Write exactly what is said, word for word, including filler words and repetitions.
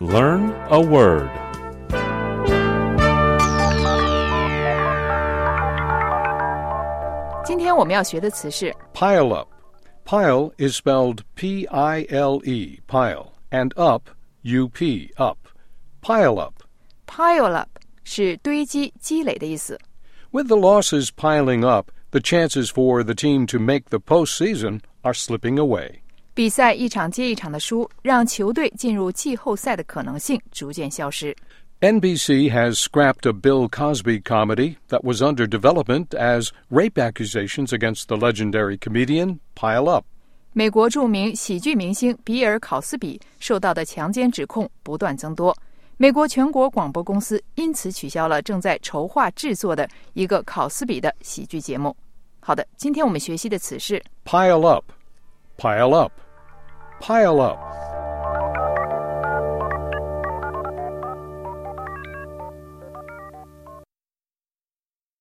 Learn a word. 今天我们要学的词是 Pile up. Pile is spelled P I L E, pile, and up, U P, up. Pile up. pile up 是堆积、积累的意思。 With the losses piling up, the chances for the team to make the postseason are slipping away. 比赛一场接一场的输，让球队进入季后赛的可能性逐渐消失。 N B C has scrapped a Bill Cosby comedy that was under development as rape accusations against the legendary comedian pile up. 美国著名喜剧明星比尔·考斯比受到的强奸指控不断增多，美国全国广播公司因此取消了正在筹划制作的一个考斯比的喜剧节目。好的，今天我们学习的词是 Pile up. Pile up. Pile up.